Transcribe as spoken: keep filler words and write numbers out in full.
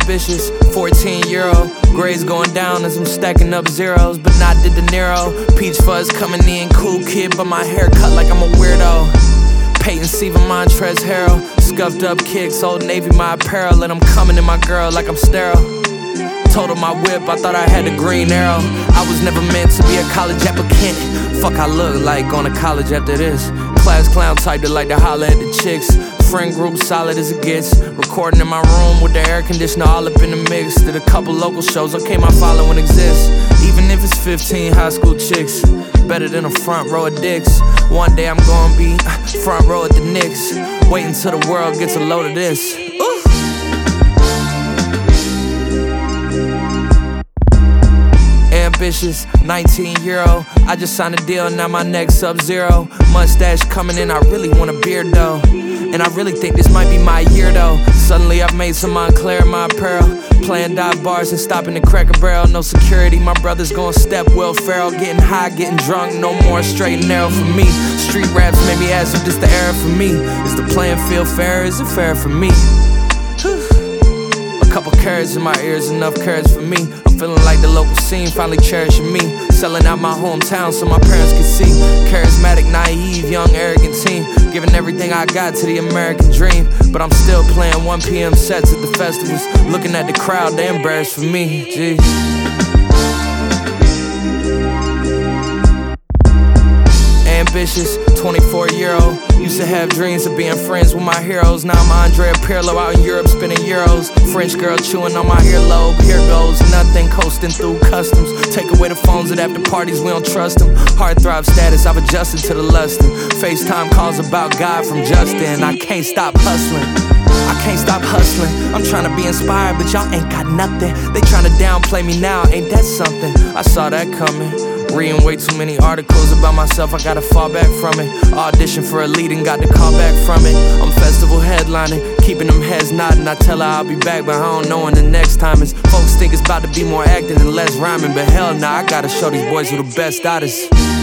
Ambitious, fourteen year old. Grades going down as I'm stacking up zeros, but not the De Niro. Peach fuzz coming in, cool kid, but my hair cut like I'm a weirdo. Peyton Siva, Montrez Harrell. Scuffed up kicks, Old Navy my apparel, and I'm coming in my girl like I'm sterile. Told her my whip, I thought I had a green arrow. I was never meant to be a college applicant. Fuck I look like going to college after this. Class clown type that like to holler at the chicks. Friend group solid as it gets. Recording in my room with the air conditioner all up in the mix. Did a couple local shows, okay my following exists. Even if it's fifteen high school chicks, better than a front row of dicks. One day I'm gonna be front row at the Knicks. Wait until the world gets a load of this. Ooh. Ambitious, nineteen year old. I just signed a deal, now my neck's sub-zero. Mustache coming in, I really want a beard though. And I really think this might be my year though. Suddenly I've made some Montclair in my apparel. Playing dive bars and stopping the Cracker Barrel. No security, my brother's gon' step Will Ferrell. Getting high, getting drunk, no more straight and narrow for me. Street raps made me ask if this the era for me. Is the playing field fair, is it fair for me? A couple carrots in my ears, enough carrots for me. I'm feeling like the local scene finally cherishing me. Selling out my hometown so my parents can see. Charismatic, naive, young, arrogant teen. Giving everything I got to the American dream. But I'm still playing one P M sets at the festivals. Looking at the crowd, they embarrassed for me, jeez. Ambitious, twenty-four year old. Used to have dreams of being friends with my heroes. Now I'm Andrea Pirlo out in Europe spinning euros. French girl chewing on my earlobe. Here goes nothing, coasting through customs. Take away the phones at after parties, we don't trust them. Heartthrob status, I've adjusted to the lustin'. FaceTime calls about God from Justin. I can't stop hustling. I can't stop hustling. I'm tryna be inspired, but y'all ain't got nothing. They tryna downplay me now, ain't that something? I saw that coming. Reading way too many articles about myself, I gotta fall back from it. Audition for a lead and got the call back from it. I'm festival headlining, keeping them heads nodding. I tell her I'll be back, but I don't know when the next time is. Folks think it's about to be more acting and less rhyming, but hell nah, I gotta show these boys who the best artists.